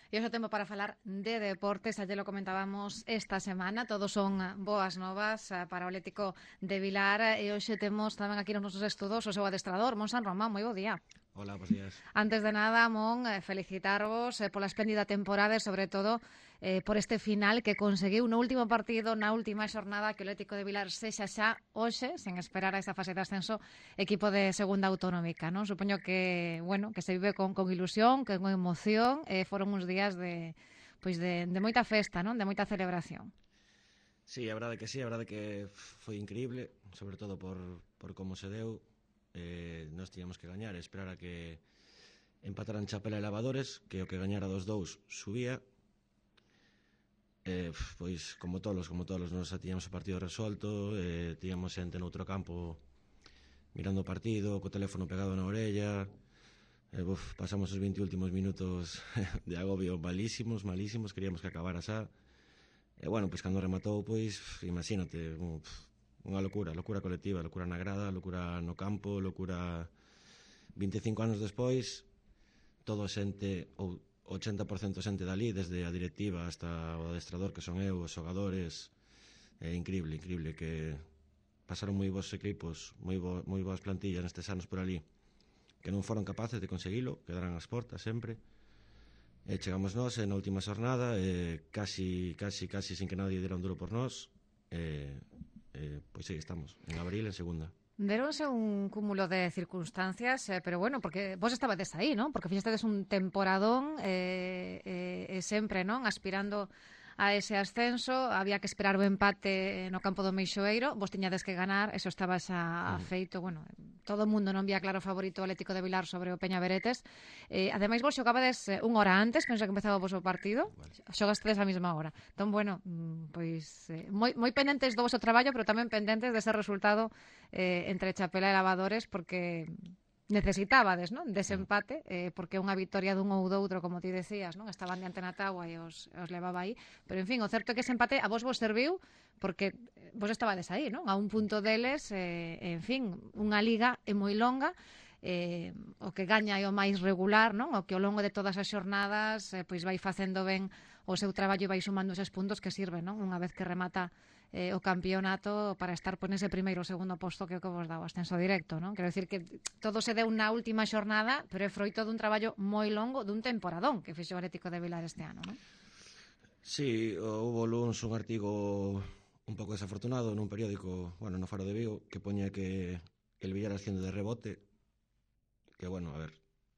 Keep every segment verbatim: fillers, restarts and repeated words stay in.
E hoxe tempo para falar de deportes, ayer lo comentábamos esta semana, todos son boas novas para o Atlético de Vilar e hoxe temos tamén aquí nos nosos estudos o seu adestrador, Mon San Román, moi bo día. Hola, bos días. Antes de nada, Mon, felicitarvos eh, pola espléndida temporada e, sobre todo, eh, por este final que conseguiu no último partido, na última xornada, que o Atlético de Vilar sexa xa hoxe, sen esperar a esa fase de ascenso, equipo de segunda autonómica, non? Supoño que, bueno, que se vive con, con ilusión, con emoción, eh, foron uns días de, pois de, de moita festa, non? De moita celebración. Sí, a verdade que sí, a verdade que foi increíble, sobre todo por, por como se deu. Eh, nós tiñamos que gañar e esperar a que empataran Chapela e Lavadores, que o que gañara dos dous subía. Eh, pois, como tolos, como tolos, nós xa tiñamos o partido resolto, eh, tiñamos xente noutro campo mirando o partido, co teléfono pegado na orella. Eh, buf, pasamos os vinte últimos minutos de agobio malísimos, malísimos, queríamos que acabara xa. E bueno, pois cando rematou, pois, imagínate, unha locura, locura colectiva, locura na grada, locura no campo, locura vinte e cinco anos despois, todo xente, ou ochenta por cento xente dali, desde a directiva hasta o adestrador, que son eu, os xogadores. É increíble, increíble, que pasaron moi bons equipos, moi, bo, moi boas plantillas nestes anos por ali, que non foron capaces de conseguilo, quedaran as portas sempre. E chegamos nós na última xornada, e casi, casi, casi sin que nadie dera un duro por nós, e, e pois aí estamos, en abril, en segunda. Deronse un cúmulo de circunstancias, eh, pero bueno, porque vos estabades aí, non? Porque fixestedes un temporadón eh, eh, e sempre, non? Aspirando a ese ascenso, había que esperar o empate no campo do Meixoeiro, vos tiñades que ganar, eso estaba xa Uh-huh. feito, bueno, todo o mundo non vía claro favorito o Atlético de Vilar sobre o Peña Beretes. Eh, ademais, vos xogabades eh, unha hora antes, penso que empezaba vos o partido, Vale. xogastedes a mesma hora. Entón, bueno, pois eh, moi, moi pendentes do vosso traballo, pero tamén pendentes dese resultado eh, entre Chapela e Lavadores, porque necesitábades, non? Desempate, eh, porque unha victoria dun ou doutro, como ti decías, non? Estaban diante na táboa e os, os levaba aí, pero en fin, o certo é que ese empate a vos vos serviu porque vos estabades aí, non? A un punto deles, eh, en fin, unha liga é moi longa, eh, o que gaña é o máis regular, non? O que ao longo de todas as xornadas eh, pois vai facendo ben o seu traballo e vai sumando eses puntos que sirven, non? Unha vez que remata eh, o campeonato para estar por ese primeiro ou segundo posto que é o que vos dá o ascenso directo, non? Quero dicir que todo se deu na última xornada, pero é froito dun traballo moi longo, dun temporadón que fixo o Atlético de Vilar este ano, non? Sí, houve luns un artigo un pouco desafortunado nun periódico, bueno, no Faro de Vigo, que poña que el Villar asciende de rebote, que bueno, a ver,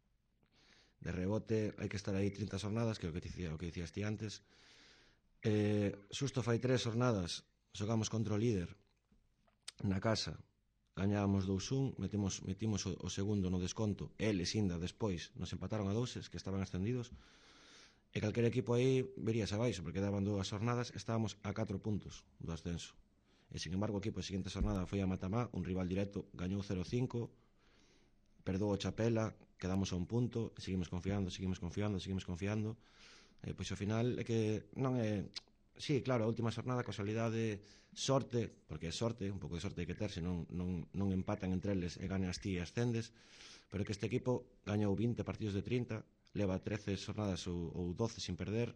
de rebote hai que estar aí trinta xornadas, que é o que dicía, o que dicías ti antes. Eh, xusto fai tres xornadas xogamos contra o líder na casa, gañábamos dous un, metimos, metimos o, o segundo no desconto, eles inda despois nos empataron a doses, que estaban ascendidos, e calquer equipo aí veríase abaixo, porque daban dúas xornadas, estábamos a catro puntos do ascenso. E, sin embargo, o equipo a seguinte xornada foi a Matamá, un rival directo, gañou cero cinco, perdou o Chapela, quedamos a un punto, e seguimos confiando, seguimos confiando, seguimos confiando. E, pois, ao final, é que non é... Sí, claro, a última xornada, casualidade, sorte, porque é sorte, un pouco de sorte hai que ter, se non, non, non empatan entre eles e ganas ti e ascendes, pero que este equipo gañou vinte partidos de trinta, leva trece xornadas ou, ou doce sin perder,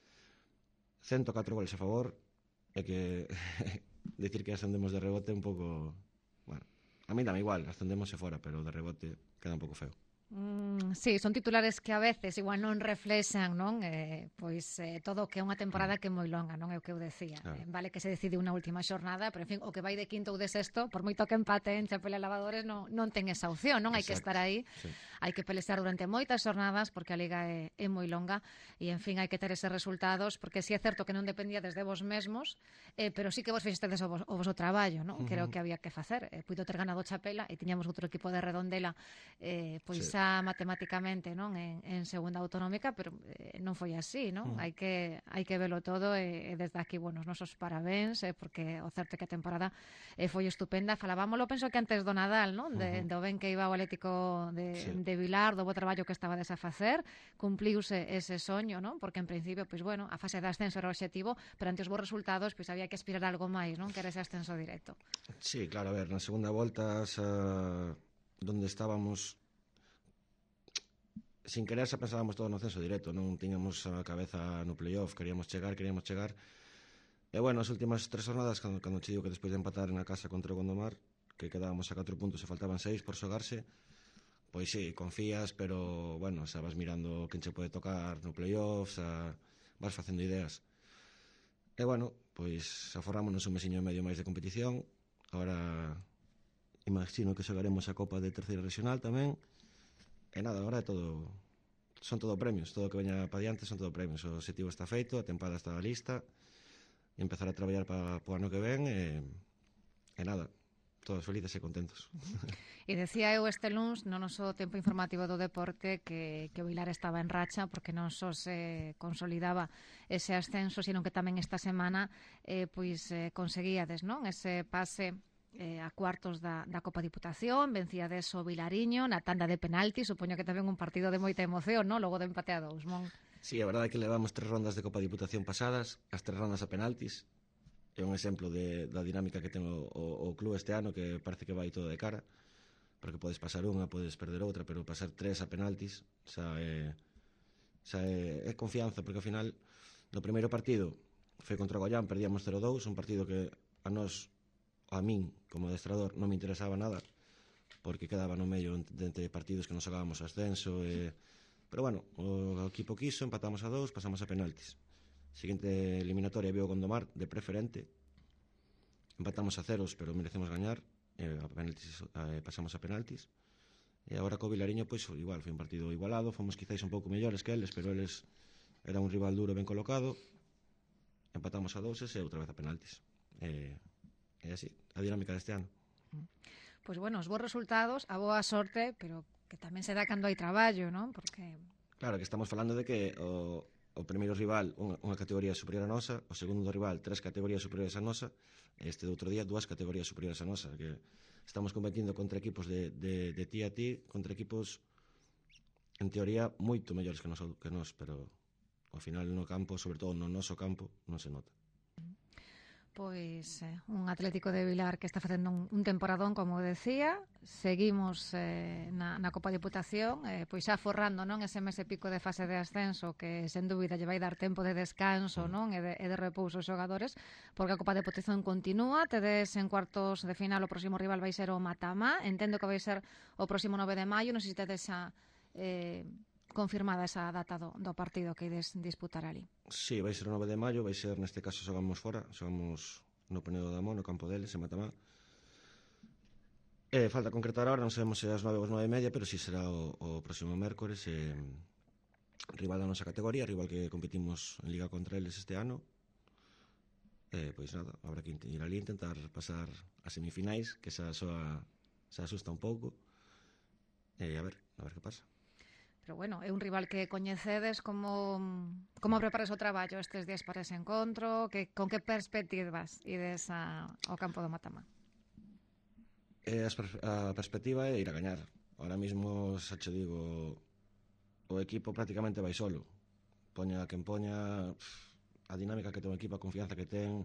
ciento catro goles a favor, e que decir que ascendemos de rebote un pouco... Bueno, a mí dame igual, ascendemos e fora, pero de rebote queda un pouco feo. Mm, sí, son titulares que a veces igual non reflexan, non? Eh, pois eh, todo o que é unha temporada que é moi longa, non é o que eu decía. Claro. Eh, vale que se decide unha última xornada, pero en fin, o que vai de quinto ou de sexto, por moito que empate en Chapela e Lavadores, non, non ten esa opción, non? Hai que estar aí, sí. hai que pelexar durante moitas xornadas, porque a liga é, é moi longa, e en fin, hai que ter eses resultados, porque si é certo que non dependía desde vos mesmos, eh, pero sí que vos fixestedes o, vos, o voso traballo, non? Uh-huh. Que era o que había que facer. Eh, puido ter ganado Chapela, e tiñamos outro equipo de Redondela, eh, pois Sí. xa matemáticamente, non, en, en segunda autonómica, pero eh, non foi así, non? Uh-huh. Hai que hai que velo todo e, e desde aquí, bueno, os nosos parabéns, eh, porque o certo é que a temporada eh, foi estupenda. Falábamolo, penso que antes do Nadal, non? De, uh-huh. Do ben que iba o Atlético de, sí. de Vilar, do bo traballo que estaba a facer, cumpliuse ese soño, non? Porque en principio, pois bueno, a fase de ascenso era o objetivo, pero ante os bons resultados, pois había que aspirar a algo máis, non? Que era ese ascenso directo. Sí, claro, a ver, na segunda volta, xa, donde estábamos, sin querer xa pensábamos todo no ascenso directo, non tiñamos a cabeza no playoff, queríamos chegar, queríamos chegar. E bueno, as últimas tres jornadas, cando, cando che digo que despois de empatar na casa contra o Gondomar, que quedábamos a catro puntos e faltaban seis por xogarse, pois sí, confías, pero bueno, xa vas mirando quen che pode tocar no playoff, xa vas facendo ideas. E bueno, pois aforrámonos un mesiño e medio máis de competición. Agora imagino que xogaremos a Copa de Terceira Regional tamén. E nada, agora é todo, son todo premios, todo o que veña para diante son todo premios. O objetivo está feito, a tempada está lista, e empezar a traballar para o ano que ven e, e nada, todos felices e contentos. E decía eu este luns no noso tempo informativo do deporte que, que o Vilar estaba en racha porque non só se consolidaba ese ascenso, sino que tamén esta semana eh, pois eh, conseguíades, non? Ese pase eh, a cuartos da, da Copa Diputación, vencíades o Vilariño na tanda de penalti, supoño que tamén un partido de moita emoción, non? Logo de empate a dous, mon. Sí, a verdade é que levamos tres rondas de Copa Diputación pasadas, as tres rondas a penaltis. É un exemplo de, da dinámica que ten o, o, o club este ano, que parece que vai todo de cara, porque podes pasar unha, podes perder outra, pero pasar tres a penaltis xa é, xa é, é confianza, porque ao final no primeiro partido foi contra o Goián, perdíamos cero dous, un partido que a nós, a min como adestrador, non me interesaba nada, porque quedaba no medio de entre partidos que nos xogábamos ascenso e... pero bueno, o equipo quiso, empatamos a dous, pasamos a penaltis. Seguinte eliminatoria viu o Gondomar de preferente, empatamos a ceros, pero merecemos gañar, e a penaltis, eh, pasamos a penaltis. E agora co Vilariño, pois igual, foi un partido igualado, fomos quizáis un pouco mellores que eles, pero eles era un rival duro ben colocado, empatamos a doses e outra vez a penaltis. E, e así, a dinámica deste ano. Pois bueno, os bons resultados, a boa sorte, pero que tamén se dá cando hai traballo, non? Porque... Claro, que estamos falando de que o, o primeiro rival unha, unha categoría superior a nosa, o segundo rival tres categorías superiores a nosa, e este de outro día dúas categorías superiores a nosa, que estamos competindo contra equipos de, de, de ti a ti, contra equipos en teoría moito mellores que nos, que nos, pero ao final no campo, sobre todo no noso campo, non se nota. Pois eh, un Atlético de Vilar que está facendo un, un temporadón, como decía. Seguimos eh, na, na Copa Diputación, eh, pois xa forrando, non, ese mes e pico de fase de ascenso que sen dúbida lle vai dar tempo de descanso, non, e de, e de repouso aos xogadores, porque a Copa Diputación continúa. Tedes en cuartos de final, o próximo rival vai ser o Matamá, entendo que vai ser o próximo nove de maio, non sei se tedes xa eh, confirmada esa data do, do partido que ides disputar ali. Sí, vai ser o nove de maio, vai ser, neste caso, xogamos fora, xogamos no Penedo da Mó, no campo deles, en Matamá. E falta concretar ahora, non sabemos se as nove ou as nove e media, pero si sí será o, o próximo mércores, eh, rival da nosa categoría, rival que competimos en Liga contra eles este ano. E, pois nada, habrá que ir ali e intentar pasar as semifinais, que xa soa, xa asusta un pouco. E a ver, a ver que pasa. Pero bueno, é un rival que coñecedes. Como como preparas o traballo estes días para ese encontro? Que, con que perspectivas ides a, ao campo do Matamá? E a perspectiva é ir a gañar. Ahora mismo, xa che digo, o equipo prácticamente vai solo. Poña quen poña, a dinámica que ten o equipo, a confianza que ten,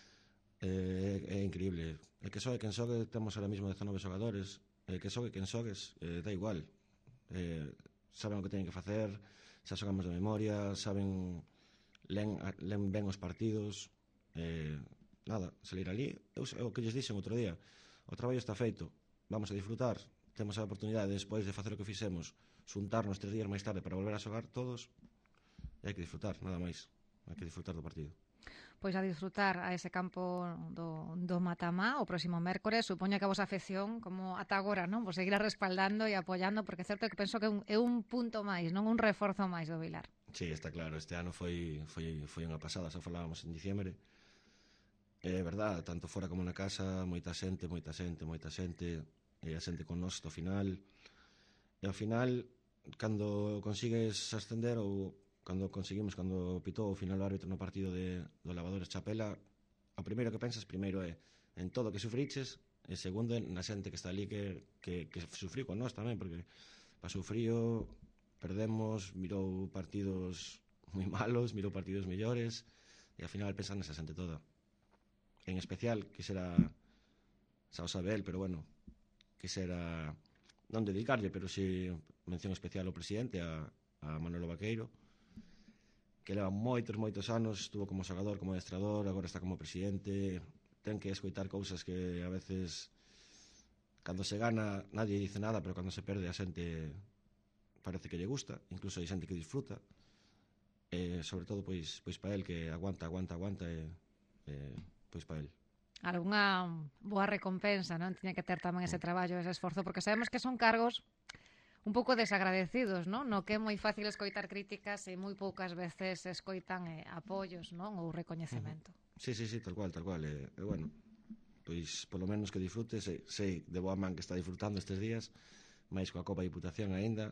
é, é increíble. E que sogue quen sogue, temos ahora mismo dezanove xogadores, e que sogue quen sogues, eh, da igual. Eh, saben o que teñen que facer, xa xogamos de memoria, saben, len, len ben os partidos, eh, nada, salir ali, eu, é o que lles dixen outro día, o traballo está feito, vamos a disfrutar, temos a oportunidade despois de facer o que fixemos, xuntarnos tres días máis tarde para volver a xogar todos, e hai que disfrutar, nada máis, hai que disfrutar do partido. Pois a disfrutar a ese campo do, do Matamá o próximo mércores. Supoño que a vosa afección, como ata agora, non, vos seguirá respaldando e apoiando, porque é certo que penso que é un, é un punto máis, non un reforzo máis do Vilar. Sí, está claro, este ano foi, foi, foi unha pasada, xa falábamos en diciembre. É verdad, tanto fora como na casa, moita xente, moita xente, moita xente, e a xente con nós do final. E ao final, cando consigues ascender, ou cando conseguimos, cando pitou o final o árbitro no partido de, do Lavadores Chapela, o primeiro que pensas primeiro é en todo que sufriches, e segundo na xente que está ali que, que, que sufriu con nós tamén, porque pasou frío, perdemos, mirou partidos moi malos, mirou partidos mellores, e ao final pensan nesa xente toda. En especial, quixera, xa o sabe el, pero bueno, quixera non dedicarlle, pero si mención especial ao presidente, a, a Manolo Vaqueiro, que leva moitos, moitos anos, estuvo como xogador, como adestrador, agora está como presidente, ten que escoitar cousas que a veces, cando se gana, nadie dice nada, pero cando se perde a xente parece que lle gusta, incluso hai xente que disfruta, e sobre todo, pois, pois para el, que aguanta, aguanta, aguanta, e, e pois para el. Algunha boa recompensa, non? Tiña que ter tamén ese traballo, ese esforzo, porque sabemos que son cargos un pouco desagradecidos, non? No que é moi fácil escoitar críticas e moi poucas veces escoitan eh, apoios, non? Ou recoñecemento. Sí, sí, sí, tal cual, tal cual. E, e bueno, pois polo menos que disfrute, sei, sei de boa man que está disfrutando estes días, máis coa Copa Diputación aínda,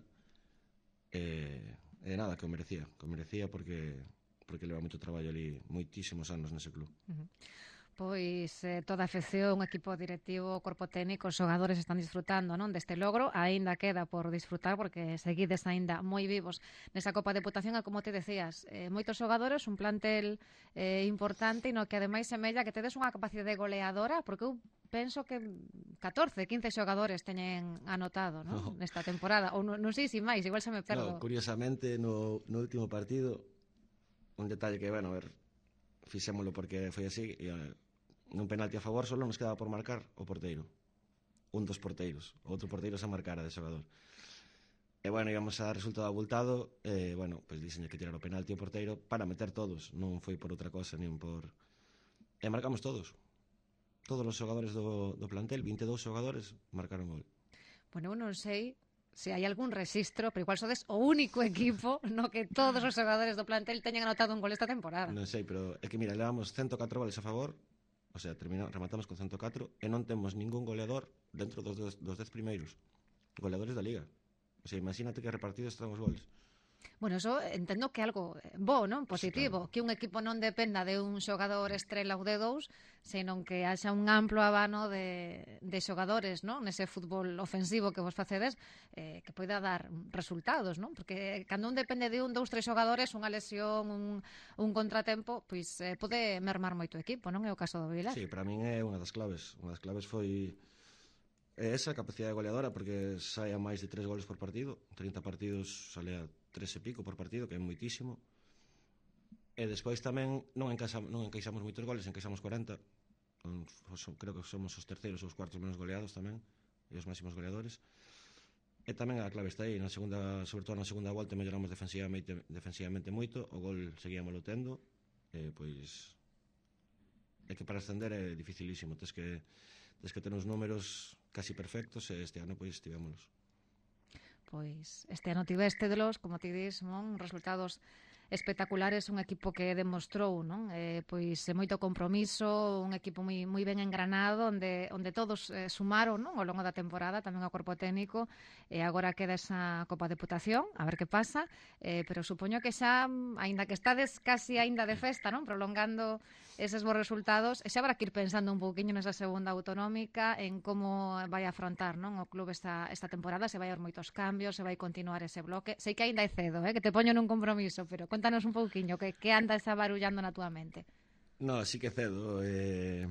e, e nada, que o merecía, que o merecía porque porque leva moito traballo ali, moitísimos anos nese club. Uh -huh. Pois eh, toda a afección, o equipo directivo, o corpo técnico, os xogadores están disfrutando, non, deste logro, aínda queda por disfrutar porque seguides aínda moi vivos nesa Copa de Deputación, e como te decías, eh, moitos xogadores, un plantel eh, importante, e no que ademais semella que tedes unha capacidade goleadora, porque eu penso que catorce, quince xogadores teñen anotado, non, no. nesta temporada, ou non, non sei se máis, igual se me perdo. No, curiosamente, no, no último partido, un detalle que, bueno, a ver, fixémolo porque foi así, e nun penalti a favor solo nos quedaba por marcar o porteiro, un dos porteiros, o outro porteiro se marcara de xogador, e bueno, íbamos a dar resultado abultado, e bueno, pois pues, dixenlle que tirar o penalti o porteiro para meter todos, non foi por outra cosa, nin por... e marcamos todos, todos os xogadores do, do plantel, vinte e dous xogadores marcaron gol. Bueno, eu non sei se hai algún rexistro, pero igual sodes o único equipo no que todos os xogadores do plantel teñen anotado un gol esta temporada. Non sei, pero é que mira, levamos ciento catro goles a favor, o sea, terminamos, rematamos con ciento catro, e non temos ningún goleador dentro dos, dos, dos dez primeiros goleadores da Liga. O sea, imagínate que repartidos están os goles. Bueno, eso entendo que é algo bo, non? Positivo, sí, claro. Que un equipo non dependa de un xogador estrela ou de dous, senón que haxa un amplo abano de, de xogadores, non? Nese fútbol ofensivo que vos facedes, eh, que poida dar resultados, non? Porque cando un depende de un, dous, tres xogadores, unha lesión, un, un contratempo, pois eh, pode mermar moito o equipo, non é o caso do Vilar? Sí, para min é unha das claves. Unha das claves foi esa capacidade goleadora, porque sai a máis de tres goles por partido, trinta partidos sale a tres e pico por partido, que é moitísimo. E despois tamén non encaixamos, non encaixamos moitos goles, encaixamos cuarenta. Creo que somos os terceiros ou os cuartos menos goleados tamén, e os máximos goleadores. E tamén a clave está aí, na segunda, sobre todo na segunda volta melloramos defensivamente, defensivamente moito, o gol seguíamolo tendo, e pois é que para ascender é dificilísimo, tes que tes que ter uns números casi perfectos, e este ano pois tivémolos. Pois este ano tivestedelos, como ti dis, non? Resultados espectaculares, un equipo que demostrou, non? Eh, pois moito compromiso, un equipo moi moi ben engranado, onde onde todos eh, sumaron, non? Ao longo da temporada, tamén ao corpo técnico, e agora queda esa Copa Deputación, a ver que pasa, eh, pero supoño que xa, aínda que estades casi aínda de festa, non? Prolongando eses bons resultados, e xa habrá que ir pensando un pouquiño nesa segunda autonómica, en como vai afrontar, non? O club esta, esta temporada, se vai haber moitos cambios, se vai continuar ese bloque. Sei que aínda é cedo, eh? Que te poño nun compromiso, pero contanos un pouquiño, que, que andas abarullando na túa mente? No, sí que cedo. Eh...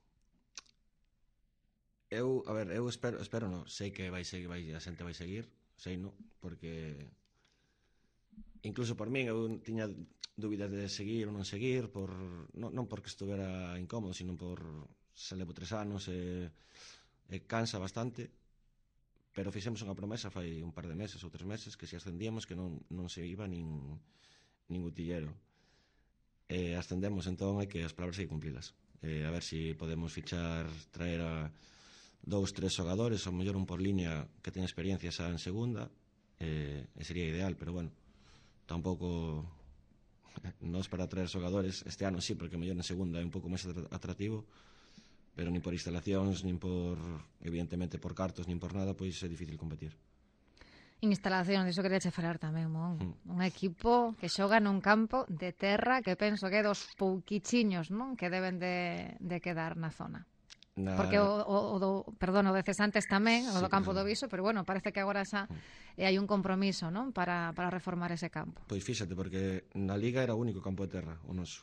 Eu, a ver, eu espero, espero no, sei que vai seguir, vai, a xente vai seguir, sei no, porque incluso por min eu tiña dúbidas de seguir ou non seguir, por non, non porque estuvera incómodo, sino por se levo tres anos e, e cansa bastante, pero fixemos unha promesa fai un par de meses ou tres meses que se ascendíamos que non, non se iba nin nin utillero, e ascendemos, entón hai que as palabras hai que cumplilas, e a ver se si podemos fichar, traer a dous, tres xogadores, ou mellor un por línea que ten experiencia xa en segunda, e, e sería ideal, pero bueno, tampouco nos para traer xogadores este ano sí, porque mellor en segunda é un pouco máis atractivo, pero nin por instalacións, nin por, evidentemente por cartos, nin por nada, pois é difícil competir. Instalacións, iso quería che falar tamén, Mon. Mm. Un equipo que xoga nun campo de terra que penso que é dos pouquichiños, non? Que deben de, de quedar na zona. Na... Porque o, o, o do, perdón, o de Cesantes tamén, sí, o do campo do Viso, pero bueno, parece que agora xa mm. hai un compromiso, non? Para, para reformar ese campo. Pois fíxate, porque na Liga era o único campo de terra, o noso.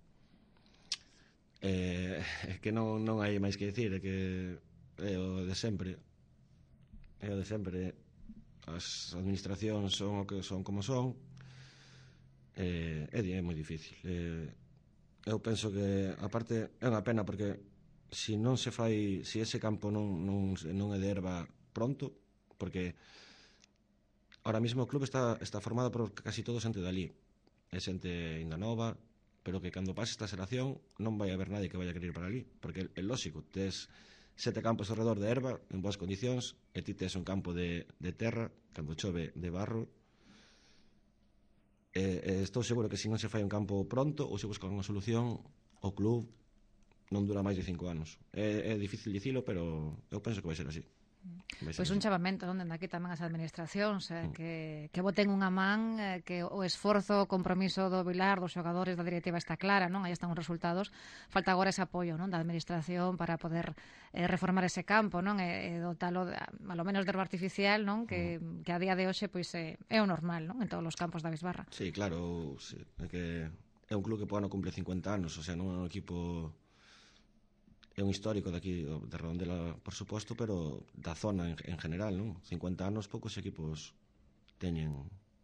É eh, que non, non hai máis que dicir, é que é o de sempre. É o de sempre. as administracións son o que son como son, eh, é, é moi difícil. Eh, eu penso que, aparte, é unha pena porque se non se fai, se ese campo non, non, non é de herba pronto, porque ahora mesmo o club está, está formado por casi todo xente dali, é xente ainda nova, pero que cando pase esta xeración non vai haber nadie que vaya a querer ir para ali, porque é lógico, tes sete campos alrededor de herba en boas condicións e ti tes un campo de, de terra, cando chove de barro, e, e estou seguro que se non se fai un campo pronto ou se busca unha solución, o club non dura máis de cinco anos. É, é difícil dicilo, pero eu penso que vai ser así. Pois pues un chamamento, non, dende aquí tamén as administracións, eh, mm. que, que boten unha man, eh, que o esforzo, o compromiso do Vilar, dos xogadores, da directiva está clara, non? Aí están os resultados. Falta agora ese apoio, non, da administración para poder eh, reformar ese campo, non? E, e dotalo, a lo menos de herba artificial, non? Que, mm. que a día de hoxe pois é, é o normal, non? En todos os campos da Bisbarra. Sí, claro, sí, é que é un club que po ano cumple cincuenta anos, o sea, non é un equipo, é un histórico daqui de Redondela, por suposto, pero da zona en, en general, non? cincuenta anos poucos equipos teñen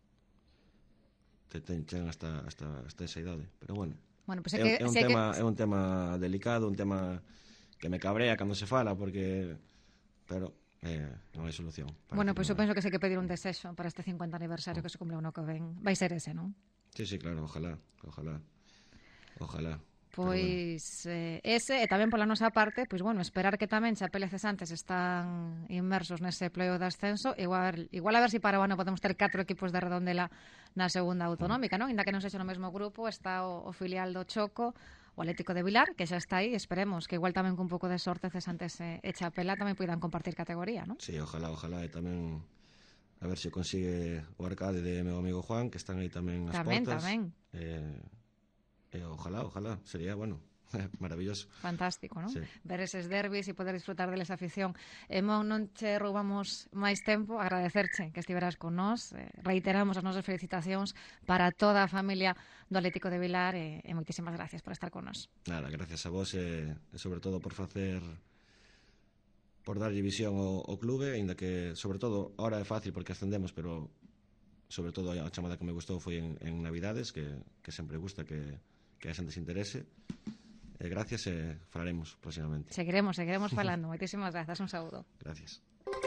te, teñen hasta, hasta, hasta esa idade, pero bueno, bueno pues é, que, é, un si tema, que... é un tema delicado, un tema que me cabrea cando se fala, porque pero eh, non hai solución. Bueno, pois pues eu penso que se que pedir un desexo para este cincuenta aniversario mm. que se cumple no que ven, vai ser ese, non? Sí, sí, claro, ojalá, ojalá, ojalá. Pois bueno. eh, ese, e tamén pola nosa parte, pois bueno, esperar que tamén Chapela e Cesantes están inmersos nese pleo de ascenso, igual, igual a ver se si para o ano podemos ter catro equipos de Redondela na segunda autonómica, non? Inda que non sexa no mesmo grupo, está o, o filial do Choco, o Atlético de Vilar, que xa está aí, esperemos que igual tamén con un pouco de sorte Cesantes e, e Chapela tamén poidan compartir categoría, non? Sí, ojalá, ojalá, e tamén a ver se consigue o Arcade de meu amigo Juan, que están aí tamén as tamén, portas. Tamén, tamén. Eh, Eh, ojalá, ojalá, sería, bueno, maravilloso. Fantástico, non? Sí. Ver eses derbis e poder disfrutar deles afición. E mon, non che roubamos máis tempo, agradecerche que estiveras con nós, eh, reiteramos as nosas felicitacións para toda a familia do Atlético de Vilar e, e moitísimas gracias por estar con nós. Nada, gracias a vos e, e sobre todo por facer por darlle visión ao, ao clube, ainda que sobre todo ahora é fácil porque ascendemos, pero sobre todo a chamada que me gustou foi en, en Navidades, que, que sempre gusta que que a xente se interese. Eh, gracias e falaremos próximamente. Seguiremos, seguiremos falando. Moitísimas grazas, un saúdo. Gracias.